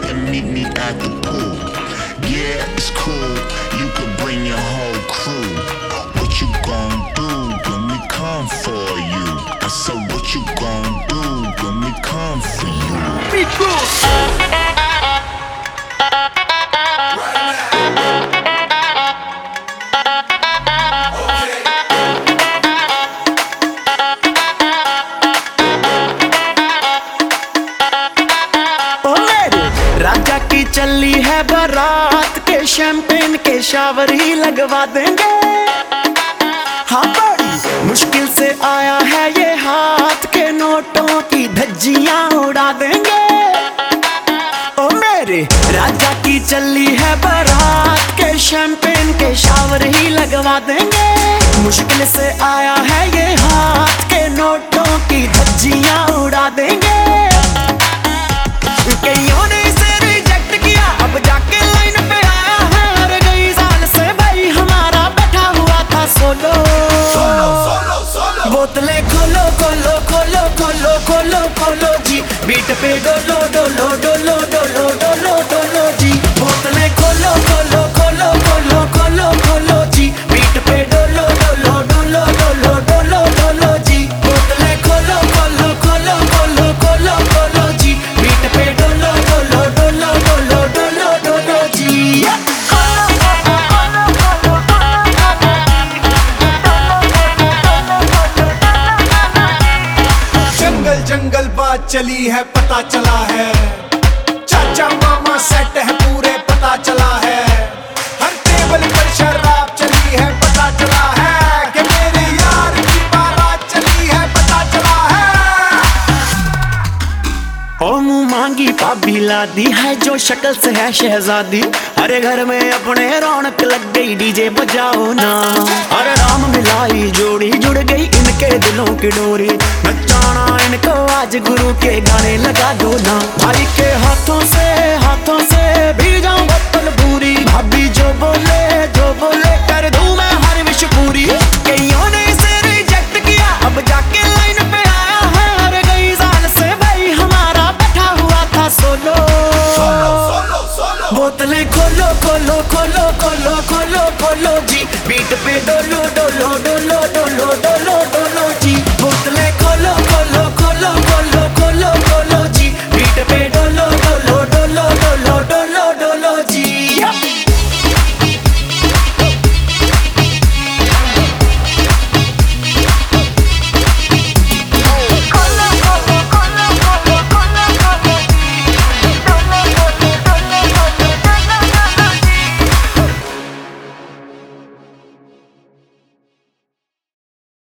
can meet me at the pool. Yeah, it's cool, you could bring your whole crew. What you gon' do when we come for you? I said, what you gon' do when we come for you? Be cool. राजा की चली है बारात के champagne के shower ही लगवा देंगे। हाँ बड़ी मुश्किल से आया है ये हाथ के नोटों की धज्जियां उड़ा देंगे। ओ मेरे राजा की चली है बारात के शैंपेन के शावर ही लगवा देंगे। मुश्किल से आया है ये हाथ के नोटों की धज्जियां उड़ा देंगे। कईयों ने इसे रिजेक्ट किया, अब जाके लाइन पे आया है। हर गई साल से भाई हमारा बैठा हुआ था सोलो। बोतलें खोलो खोलो खोलो खोलो खोलो खोलो जी, बीट पे डोलो डोलो डोलो डोलो डोलो डोलो जी। बोतलें खोलो खोलो खोलो खोलो खोलो खोलो जी, बीट पे डोलो डोलो डोलो डोलो डोलो डोलो जी। बोतलें खोलो खोलो खोलो खोलो खोलो खोलो जी, बीट पे डोलो डोलो डोलो डोलो डोलो डोलो जी। जंगल जंगल बात चली है, पता चला है चाचा मामा सेट है पूरे, पता चला है। हर टेबल पर शराब चली है, पता चला है कि मेरे यार की बारात चली है, पता चला है। ओ मुँह मांगी भाभी लादी है जो शक्ल से है शहजादी। अरे घर में अपने रौनक लग गई, डीजे बजाओ ना। अरे राम मिलाई जोड़ी जुड़ गई इनके दिलों की डोरी। नचाना इनको आज गुरु के गाने लगा दो ना। भाई के हाथों से भी जाऊं बोतल पूरी। भाभी जो बोले कर दूं मैं हर विश पूरी।